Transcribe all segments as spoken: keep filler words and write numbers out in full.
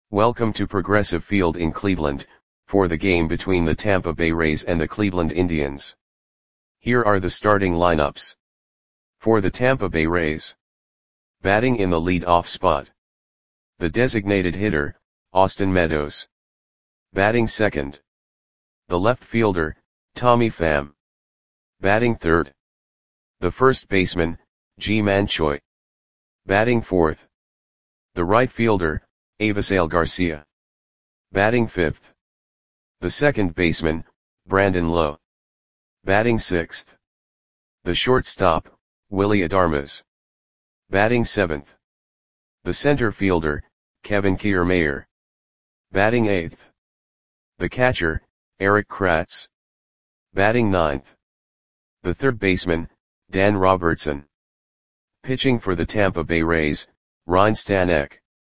Welcome to Progressive Field in Cleveland, for the game between the Tampa Bay Rays and the Cleveland Indians. Here are the starting lineups. For the Tampa Bay Rays. Batting in the lead-off spot. The designated hitter, Austin Meadows. Batting second. The left fielder, Tommy Pham. Batting third. The first baseman, Ji-Man Choi. Batting fourth. The right fielder, Avisail Garcia. Batting fifth. The second baseman, Brandon Lowe. Batting sixth. The shortstop, Willy Adames. Batting seventh. The center fielder, Kevin Kiermaier. Batting eighth. The catcher, Erik Kratz. Batting ninth. The third baseman, Dan Robertson. Pitching for the Tampa Bay Rays, Ryne Stanek.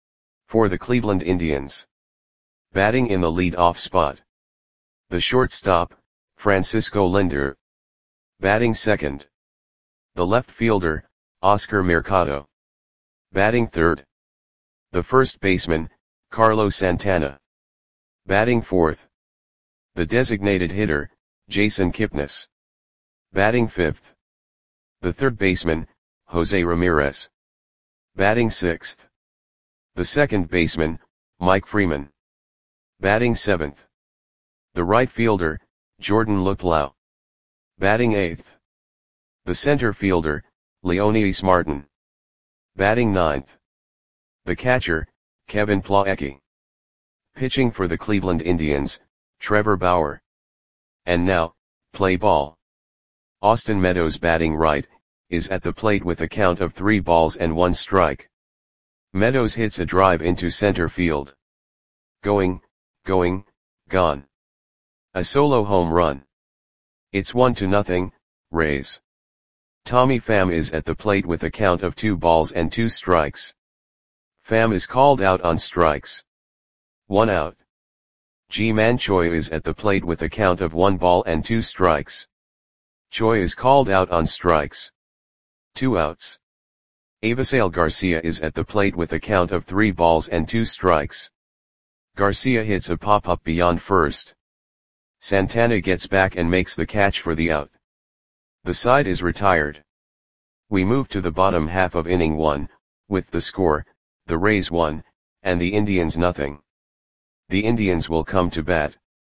For the Cleveland Indians. Batting in the lead-off spot. The shortstop, Francisco Lindor. Batting second. The left fielder, Oscar Mercado. Batting third. The first baseman, Carlos Santana. Batting fourth. The designated hitter, Jason Kipnis. Batting fifth. The third baseman, Jose Ramirez. Batting sixth. The second baseman, Mike Freeman. Batting seventh. The right fielder, Jordan Luplow. Batting eighth. The center fielder, Leonys Martin. Batting ninth. The catcher, Kevin Plawecki. Pitching for the Cleveland Indians, Trevor Bauer. And now, play ball. Austin Meadows batting right, is at the plate with a count of three balls and one strike. Meadows hits a drive into center field. Going, going, gone. A solo home run. It's one to nothing, Rays. Tommy Pham is at the plate with a count of two balls and two strikes. Pham is called out on strikes. One out. Ji-Man Choi is at the plate with a count of one ball and two strikes. Choi is called out on strikes. Two outs. Avisail Garcia is at the plate with a count of three balls and two strikes. Garcia hits a pop-up beyond first. Santana gets back and makes the catch for the out. The side is retired. We move to the bottom half of inning one, with the score, the Rays one, and the Indians nothing. The Indians will come to bat.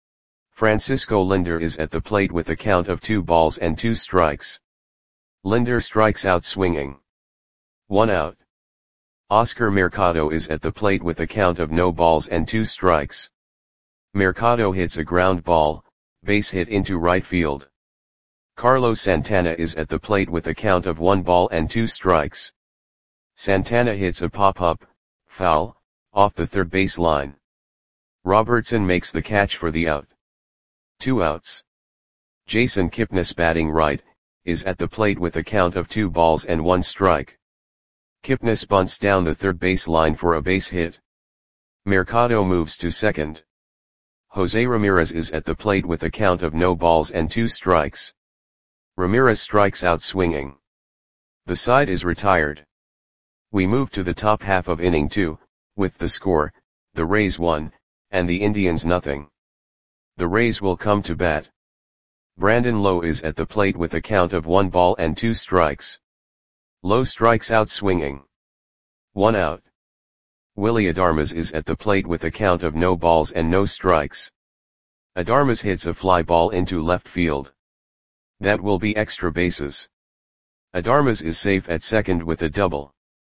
Francisco Lindor is at the plate with a count of two balls and two strikes. Lindor strikes out swinging. One out. Oscar Mercado is at the plate with a count of no balls and two strikes. Mercado hits a ground ball, base hit into right field. Carlos Santana is at the plate with a count of one ball and two strikes. Santana hits a pop-up, foul, off the third base line. Robertson makes the catch for the out. Two outs. Jason Kipnis batting right, is at the plate with a count of two balls and one strike. Kipnis bunts down the third base line for a base hit. Mercado moves to second. Jose Ramirez is at the plate with a count of no balls and two strikes. Ramirez strikes out swinging. The side is retired. We move to the top half of inning two, with the score, the Rays one, and the Indians nothing. The Rays will come to bat. Brandon Lowe is at the plate with a count of one ball and two strikes. Lowe strikes out swinging. One out. Willy Adames is at the plate with a count of no balls and no strikes. Adames hits a fly ball into left field. That will be extra bases. Adames is safe at second with a double.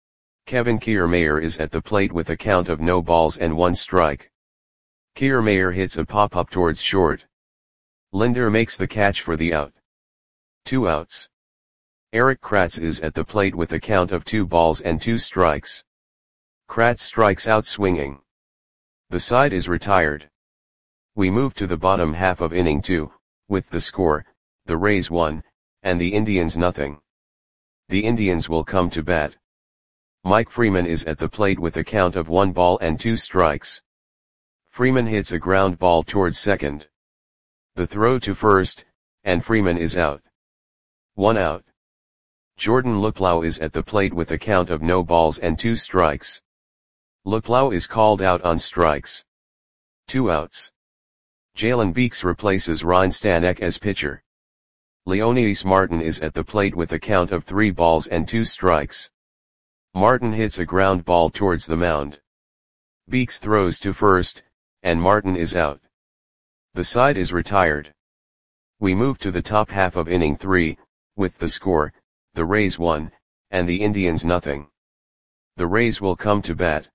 Kevin Kiermaier is at the plate with a count of no balls and one strike. Kiermaier hits a pop-up towards short. Lindor makes the catch for the out. Two outs. Erik Kratz is at the plate with a count of two balls and two strikes. Kratz strikes out swinging. The side is retired. We move to the bottom half of inning two, with the score, the Rays one, and the Indians nothing. The Indians will come to bat. Mike Freeman is at the plate with a count of one ball and two strikes. Freeman hits a ground ball towards second. The throw to first, and Freeman is out. One out. Jordan Luplow is at the plate with a count of no balls and two strikes. Luplow is called out on strikes. Two outs. Jalen Beeks replaces Ryan Stanek as pitcher. Leonidas Martin is at the plate with a count of three balls and two strikes. Martin hits a ground ball towards the mound. Beeks throws to first, and Martin is out. The side is retired. We move to the top half of inning three, with the score, the Rays one, and the Indians nothing. The Rays will come to bat.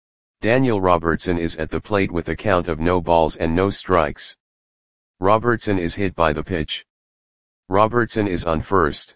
Daniel Robertson is at the plate with a count of no balls and no strikes. Robertson is hit by the pitch. Robertson is on first.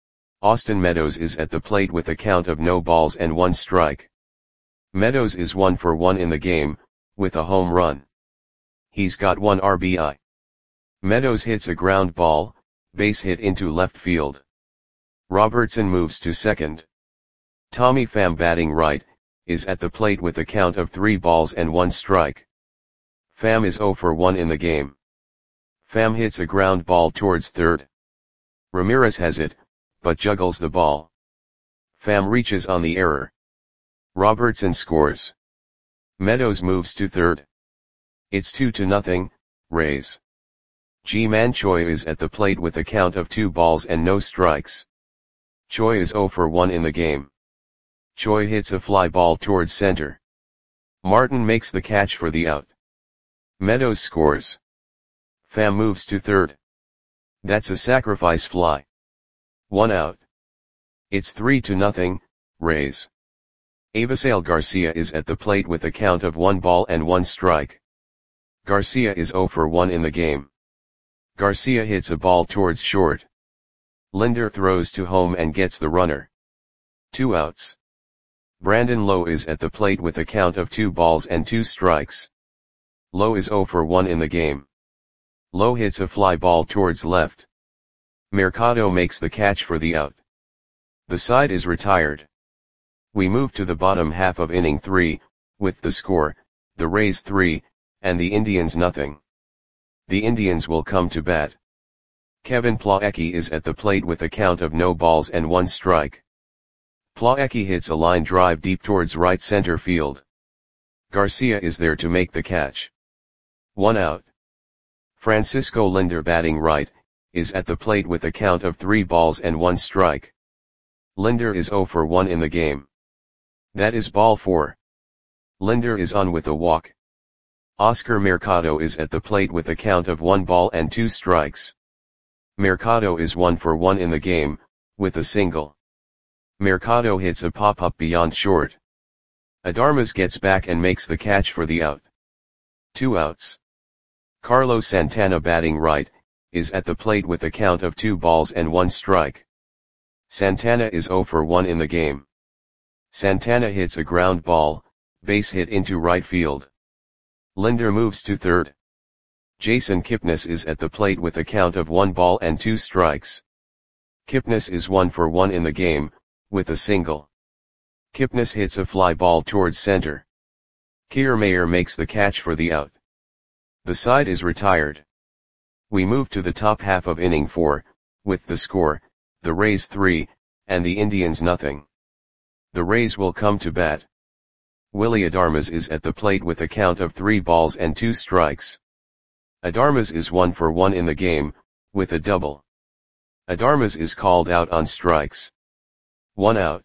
Austin Meadows is at the plate with a count of no balls and one strike. Meadows is one for one in the game, with a home run. He's got one R B I. Meadows hits a ground ball, base hit into left field. Robertson moves to second. Tommy Pham, batting right, is at the plate with a count of three balls and one strike. Pham is zero for one in the game. Pham hits a ground ball towards third. Ramirez has it, but juggles the ball. Pham reaches on the error. Robertson scores. Meadows moves to third. It's two to nothing, Rays. Ji-Man Choi is at the plate with a count of two balls and no strikes. Choi is zero for one in the game. Choi hits a fly ball towards center. Martin makes the catch for the out. Meadows scores. Pham moves to third. That's a sacrifice fly. One out. It's three to nothing, Rays. Avisail Garcia is at the plate with a count of one ball and one strike. Garcia is zero for one in the game. Garcia hits a ball towards short. Linder throws to home and gets the runner. Two outs. Brandon Lowe is at the plate with a count of two balls and two strikes. Lowe is zero for one in the game. Lowe hits a fly ball towards left. Mercado makes the catch for the out. The side is retired. We move to the bottom half of inning three, with the score, the Rays three, and the Indians nothing. The Indians will come to bat. Kevin Plawecki is at the plate with a count of no balls and one strike. Plawecki hits a line drive deep towards right center field. Garcia is there to make the catch. One out. Francisco Linder, batting right, is at the plate with a count of three balls and one strike. Linder is zero for one in the game. That is ball four. Linder is on with a walk. Oscar Mercado is at the plate with a count of one ball and two strikes. Mercado is one for one in the game, with a single. Mercado hits a pop-up beyond short. Adarmas gets back and makes the catch for the out. Two outs. Carlos Santana, batting right, is at the plate with a count of two balls and one strike. Santana is zero for one in the game. Santana hits a ground ball, base hit into right field. Linder moves to third. Jason Kipnis is at the plate with a count of one ball and two strikes. Kipnis is one for one in the game, with a single. Kipnis hits a fly ball towards center. Kiermaier makes the catch for the out. The side is retired. We move to the top half of inning four, with the score, the Rays three, and the Indians nothing. The Rays will come to bat. Willy Adarmas is at the plate with a count of three balls and two strikes. Adarmas is one for one in the game, with a double. Adarmas is called out on strikes. One out.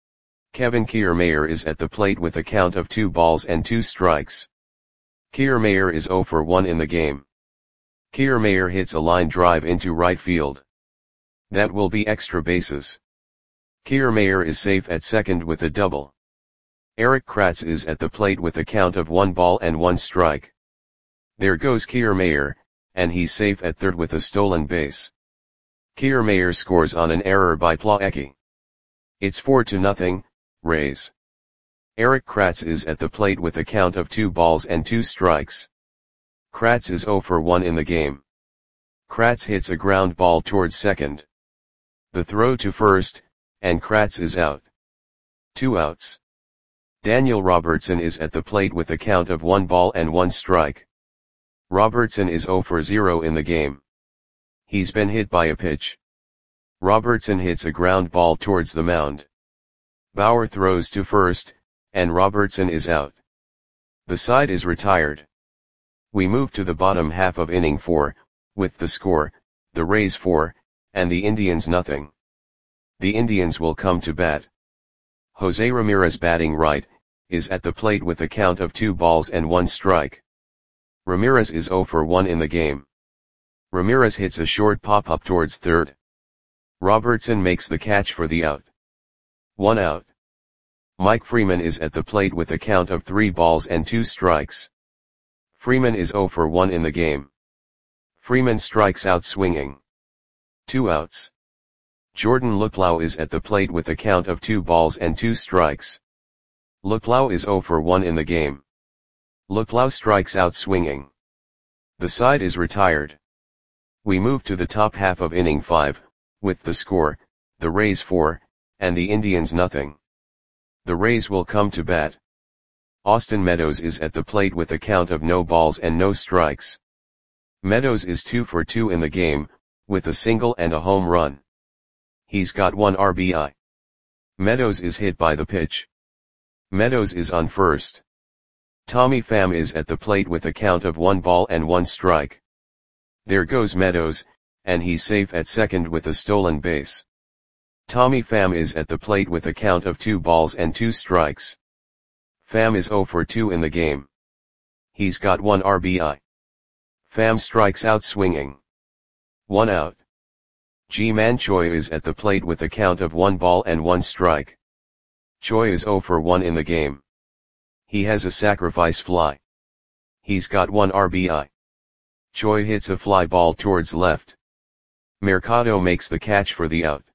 Kevin Kiermaier is at the plate with a count of two balls and two strikes. Kiermaier is zero for one in the game. Kiermaier hits a line drive into right field. That will be extra bases. Kiermaier is safe at second with a double. Eric Kratz is at the plate with a count of one ball and one strike. There goes Kiermaier, and he's safe at third with a stolen base. Kiermaier scores on an error by Plawecki. It's four to nothing, Rays. Eric Kratz is at the plate with a count of two balls and two strikes. Kratz is zero for one in the game. Kratz hits a ground ball towards second. The throw to first, and Kratz is out. Two outs. Daniel Robertson is at the plate with a count of one ball and one strike. Robertson is zero for zero in the game. He's been hit by a pitch. Robertson hits a ground ball towards the mound. Bauer throws to first, and Robertson is out. The side is retired. We move to the bottom half of inning four, with the score, the Rays four, and the Indians nothing. The Indians will come to bat. Jose Ramirez, batting right, is at the plate with a count of two balls and one strike. Ramirez is oh for one in the game. Ramirez hits a short pop-up towards third. Robertson makes the catch for the out. One out. Mike Freeman is at the plate with a count of three balls and two strikes. Freeman is oh for one in the game. Freeman strikes out swinging. Two outs. Jordan Luplow is at the plate with a count of two balls and two strikes. Luplow is oh for one in the game. Luplow strikes out swinging. The side is retired. We move to the top half of inning five, with the score, the Rays four, and the Indians nothing. The Rays will come to bat. Austin Meadows is at the plate with a count of no balls and no strikes. Meadows is two for two in the game, with a single and a home run. He's got one R B I. Meadows is hit by the pitch. Meadows is on first. Tommy Pham is at the plate with a count of one ball and one strike. There goes Meadows, and he's safe at second with a stolen base. Tommy Pham is at the plate with a count of two balls and two strikes. Pham is oh for two in the game. He's got one R B I. Pham strikes out swinging. One out. Ji-Man Choi is at the plate with a count of one ball and one strike. Choi is oh for one in the game. He has a sacrifice fly. He's got one R B I. Choi hits a fly ball towards left. Mercado makes the catch for the out.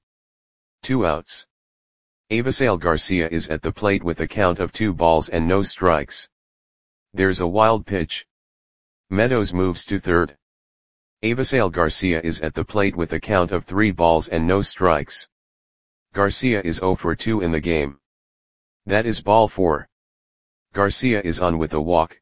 Two outs. Avisail Garcia is at the plate with a count of two balls and no strikes. There's a wild pitch. Meadows moves to third. Avisail Garcia is at the plate with a count of three balls and no strikes. Garcia is oh for two in the game. That is ball four. Garcia is on with a walk.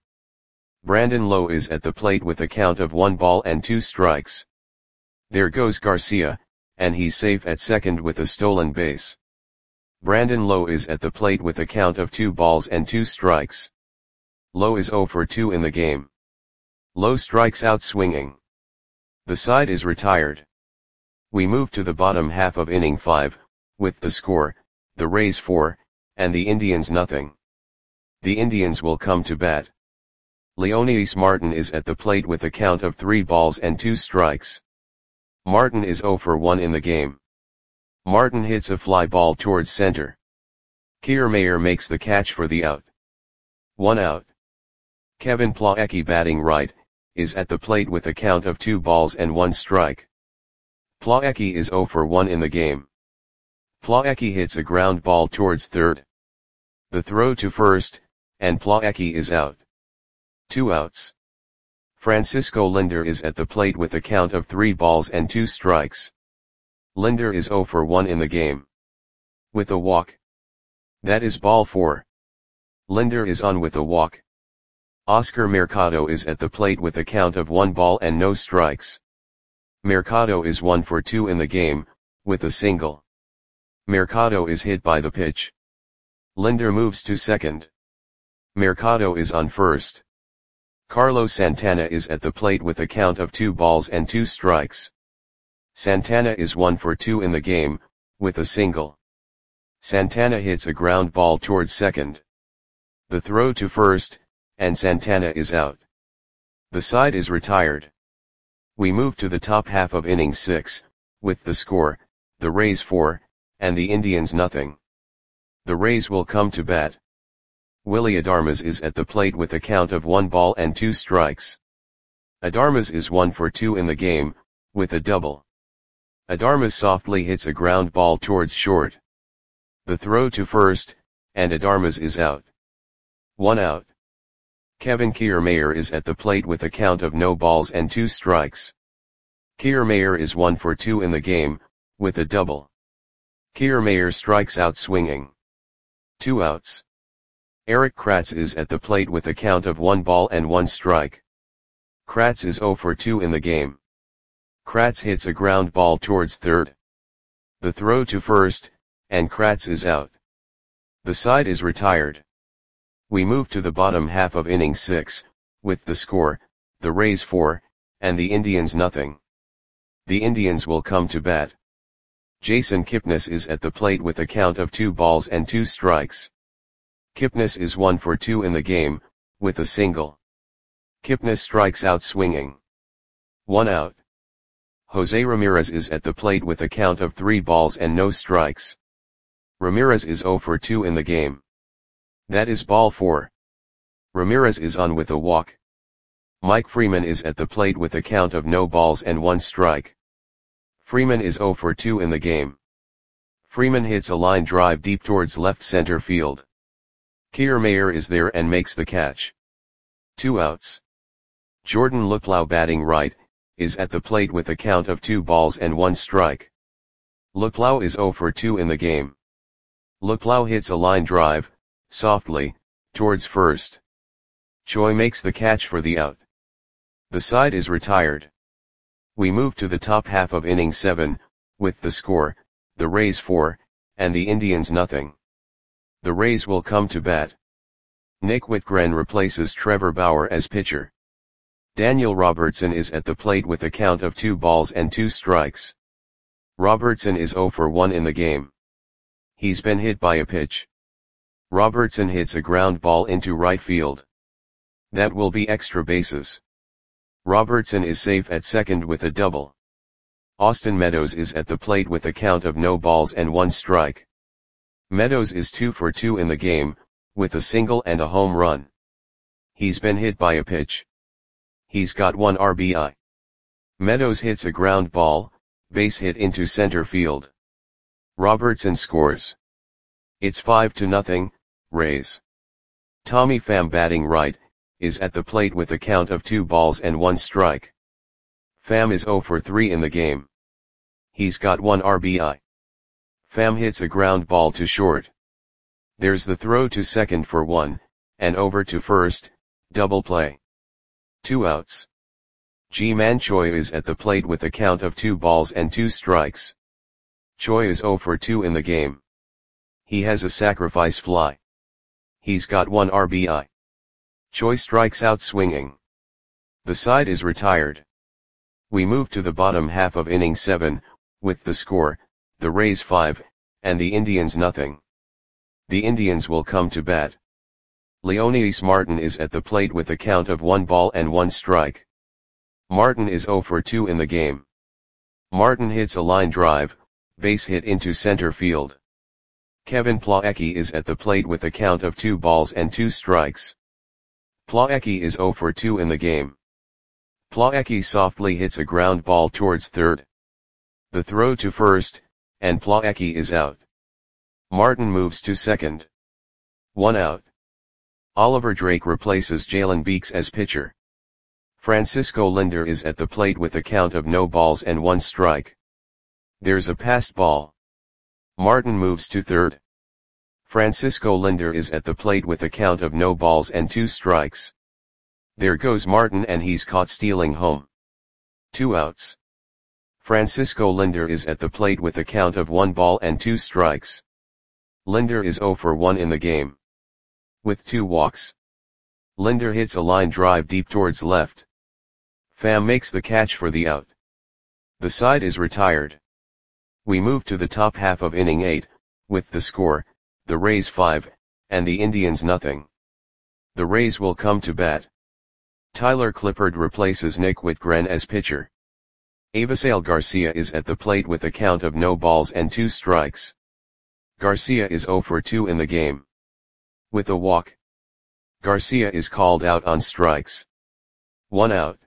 Brandon Lowe is at the plate with a count of one ball and two strikes. There goes Garcia, and he's safe at second with a stolen base. Brandon Lowe is at the plate with a count of two balls and two strikes. Lowe is oh for two in the game. Lowe strikes out swinging. The side is retired. We move to the bottom half of inning five, with the score, the Rays four, and the Indians nothing. The Indians will come to bat. Leonidas Martin is at the plate with a count of three balls and two strikes. Martin is oh for one in the game. Martin hits a fly ball towards center. Kiermaier makes the catch for the out. One out. Kevin Plawecki, batting right, is at the plate with a count of two balls and one strike. Plawecki is oh for one in the game. Plawecki hits a ground ball towards third. The throw to first, and Plawecki is out. Two outs. Francisco Linder is at the plate with a count of three balls and two strikes. Linder is oh for one in the game. With a walk. That is ball four. Linder is on with a walk. Oscar Mercado is at the plate with a count of one ball and no strikes. Mercado is one for two in the game, with a single. Mercado is hit by the pitch. Linder moves to second. Mercado is on first. Carlos Santana is at the plate with a count of two balls and two strikes. Santana is one for two in the game, with a single. Santana hits a ground ball towards second. The throw to first, and Santana is out. The side is retired. We move to the top half of inning six, with the score, the Rays four, and the Indians nothing. The Rays will come to bat. Willy Adames is at the plate with a count of one ball and two strikes. Adames is one for two in the game, with a double. Adames softly hits a ground ball towards short. The throw to first, and Adames is out. One out. Kevin Kiermaier is at the plate with a count of no balls and two strikes. Kiermaier is one for two in the game, with a double. Kiermaier strikes out swinging. Two outs. Erik Kratz is at the plate with a count of one ball and one strike. Kratz is oh for two in the game. Kratz hits a ground ball towards third. The throw to first, and Kratz is out. The side is retired. We move to the bottom half of inning six, with the score, the Rays four, and the Indians nothing. The Indians will come to bat. Jason Kipnis is at the plate with a count of two balls and two strikes. Kipnis is one for two in the game, with a single. Kipnis strikes out swinging. One out. Jose Ramirez is at the plate with a count of three balls and no strikes. Ramirez is zero for two in the game. That is ball four. Ramirez is on with a walk. Mike Freeman is at the plate with a count of no balls and one strike. Freeman is zero for two in the game. Freeman hits a line drive deep towards left center field. Kiermaier is there and makes the catch. Two outs. Jordan Luplow, batting right, is at the plate with a count of two balls and one strike. Luplow is zero for two in the game. Luplow hits a line drive, softly, towards first. Choi makes the catch for the out. The side is retired. We move to the top half of inning seven, with the score, the Rays four, and the Indians nothing. The Rays will come to bat. Nick Whitgren replaces Trevor Bauer as pitcher. Daniel Robertson is at the plate with a count of two balls and two strikes. Robertson is zero for one in the game. He's been hit by a pitch. Robertson hits a ground ball into right field. That will be extra bases. Robertson is safe at second with a double. Austin Meadows is at the plate with a count of no balls and one strike. Meadows is two for two in the game, with a single and a home run. He's been hit by a pitch. He's got one R B I. Meadows hits a ground ball, base hit into center field. Robertson scores. It's five to nothing, Rays. Tommy Pham, batting right, is at the plate with a count of two balls and one strike. Pham is zero for three in the game. He's got one R B I. Pham hits a ground ball to short. There's the throw to second for one, and over to first, double play. Two outs. Ji-Man Choi is at the plate with a count of two balls and two strikes. Choi is zero for two in the game. He has a sacrifice fly. He's got one R B I. Choi strikes out swinging. The side is retired. We move to the bottom half of inning seven, with the score, the Rays five, and the Indians nothing. The Indians will come to bat. Leonidas Martin is at the plate with a count of one ball and one strike. Martin is zero for two in the game. Martin hits a line drive, base hit into center field. Kevin Plawecki is at the plate with a count of two balls and two strikes. Plawecki is zero for two in the game. Plawecki softly hits a ground ball towards third. The throw to first, and Plawecki is out. Martin moves to second. One out. Oliver Drake replaces Jalen Beeks as pitcher. Francisco Linder is at the plate with a count of no balls and one strike. There's a passed ball. Martin moves to third. Francisco Linder is at the plate with a count of no balls and two strikes. There goes Martin, and he's caught stealing home. Two outs. Francisco Linder is at the plate with a count of one ball and two strikes. Linder is zero for one in the game. With two walks. Linder hits a line drive deep towards left. Pham makes the catch for the out. The side is retired. We move to the top half of inning eight, with the score, the Rays five, and the Indians nothing. The Rays will come to bat. Tyler Clippard replaces Nick Whitgren as pitcher. Avisail Garcia is at the plate with a count of no balls and two strikes. Garcia is zero for two in the game. With a walk. Garcia is called out on strikes. One out.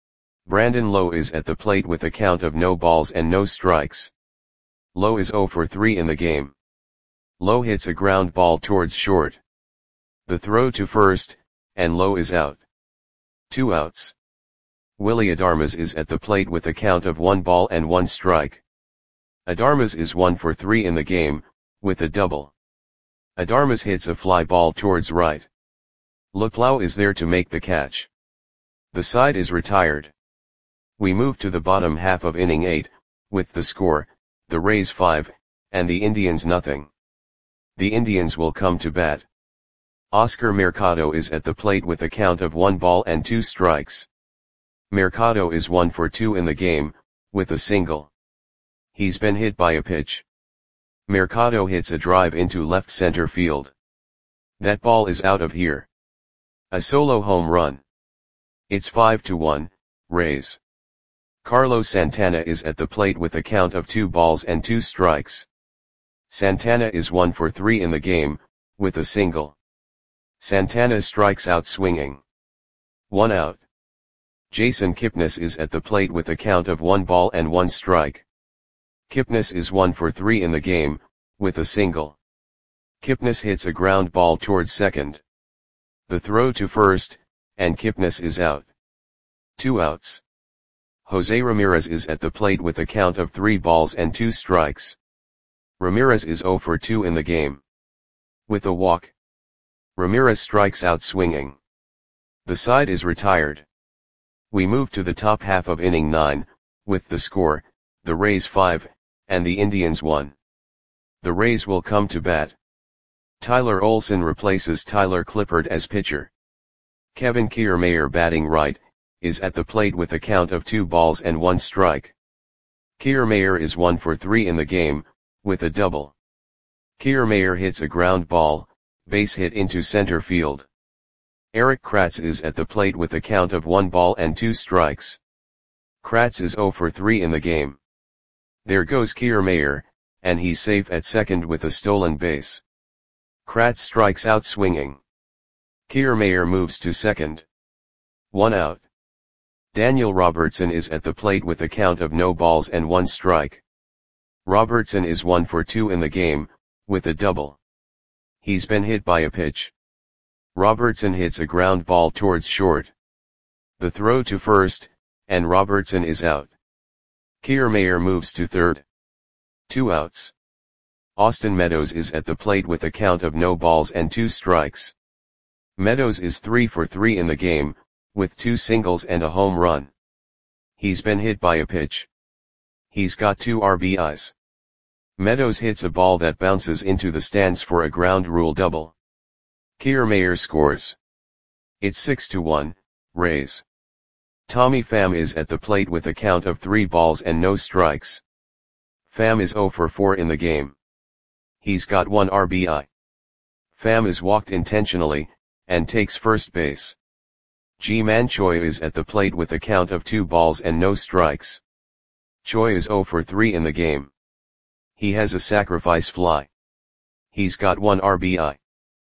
Brandon Lowe is at the plate with a count of no balls and no strikes. Lowe is zero for three in the game. Lowe hits a ground ball towards short. The throw to first, and Lowe is out. Two outs. Willy Adames is at the plate with a count of one ball and one strike. Adames is one for three in the game, with a double. Adames hits a fly ball towards right. Luplow is there to make the catch. The side is retired. We move to the bottom half of inning eight, with the score, the Rays five, and the Indians nothing. The Indians will come to bat. Oscar Mercado is at the plate with a count of one ball and two strikes. Mercado is one for two in the game, with a single. He's been hit by a pitch. Mercado hits a drive into left center field. That ball is out of here. A solo home run. It's five to one, Rays. Carlos Santana is at the plate with a count of two balls and two strikes. Santana is one for three in the game, with a single. Santana strikes out swinging. One out. Jason Kipnis is at the plate with a count of one ball and one strike. Kipnis is one for three in the game, with a single. Kipnis hits a ground ball towards second. The throw to first, and Kipnis is out. Two outs. Jose Ramirez is at the plate with a count of three balls and two strikes. Ramirez is zero for two in the game. With a walk. Ramirez strikes out swinging. The side is retired. We move to the top half of inning nine, with the score, the Rays five, and the Indians one. The Rays will come to bat. Tyler Olson replaces Tyler Clippard as pitcher. Kevin Kiermaier, batting right, is at the plate with a count of two balls and one strike. Kiermaier is one for three in the game, with a double. Kiermaier hits a ground ball, base hit into center field. Eric Kratz is at the plate with a count of one ball and two strikes. Kratz is zero for three in the game. There goes Kiermaier, and he's safe at second with a stolen base. Kratz strikes out swinging. Kiermaier moves to second. One out. Daniel Robertson is at the plate with a count of no balls and one strike. Robertson is one for two in the game, with a double. He's been hit by a pitch. Robertson hits a ground ball towards short. The throw to first, and Robertson is out. Kiermaier moves to third. Two outs. Austin Meadows is at the plate with a count of no balls and two strikes. Meadows is three for three in the game, with two singles and a home run. He's been hit by a pitch. He's got two R B Is. Meadows hits a ball that bounces into the stands for a ground rule double. Kiermaier scores. It's six to one, Rays. Tommy Pham is at the plate with a count of three balls and no strikes. Pham is zero for four in the game. He's got one R B I. Pham is walked intentionally, and takes first base. Ji-Man Choi is at the plate with a count of two balls and no strikes. Choi is zero for three in the game. He has a sacrifice fly. He's got one R B I.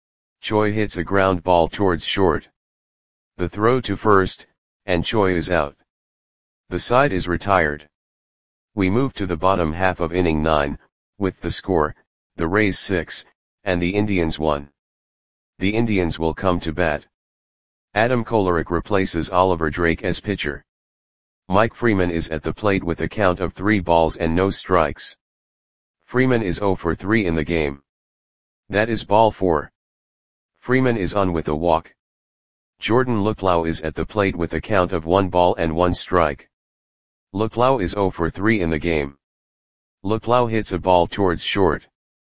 Choi hits a ground ball towards short. The throw to first, and Choi is out. The side is retired. We move to the bottom half of inning nine, with the score, the Rays six, and the Indians one. The Indians will come to bat. Adam Kolarek replaces Oliver Drake as pitcher. Mike Freeman is at the plate with a count of three balls and no strikes. Freeman is zero for three in the game. That is ball four. Freeman is on with a walk. Jordan Luplow is at the plate with a count of one ball and one strike. Luplow is zero for three in the game. Luplow hits a ball towards short.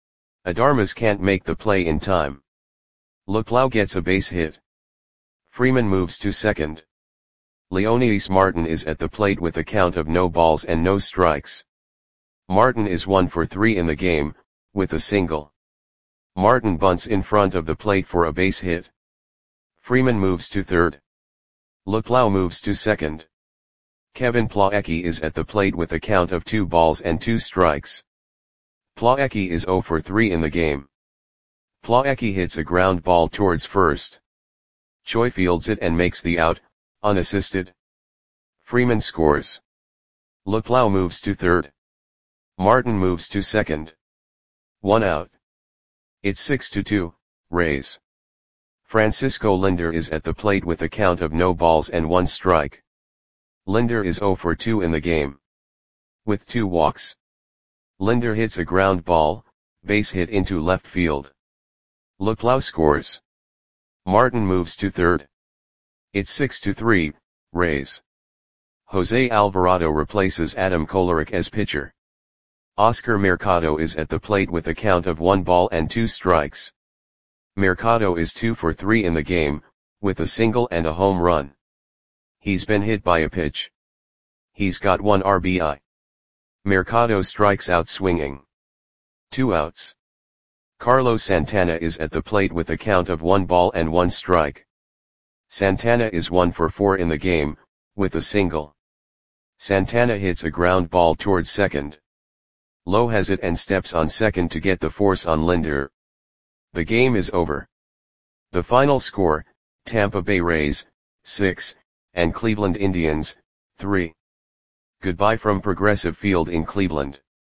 Adarmas can't make the play in time. Luplow gets a base hit. Freeman moves to second. Leonidas Martin is at the plate with a count of no balls and no strikes. Martin is one for three in the game, with a single. Martin bunts in front of the plate for a base hit. Freeman moves to third. Luplow moves to second. Kevin Plawecki is at the plate with a count of two balls and two strikes. Plawecki is zero for three in the game. Plawecki hits a ground ball towards first. Choi fields it and makes the out, unassisted. Freeman scores. Luplow moves to third. Martin moves to second. One out. It's six to two, Rays. Francisco Lindor is at the plate with a count of no balls and one strike. Lindor is zero for two in the game. With two walks. Lindor hits a ground ball, base hit into left field. Luplow scores. Martin moves to third. It's six to three, Rays. Jose Alvarado replaces Adam Kolarek as pitcher. Oscar Mercado is at the plate with a count of one ball and two strikes. Mercado is two for three in the game, with a single and a home run. He's been hit by a pitch. He's got one R B I. Mercado strikes out swinging. Two outs. Carlos Santana is at the plate with a count of one ball and one strike. Santana is one for four in the game, with a single. Santana hits a ground ball towards second. Lowe has it and steps on second to get the force on Linder. The game is over. The final score, Tampa Bay Rays, six, and Cleveland Indians, three. Goodbye from Progressive Field in Cleveland.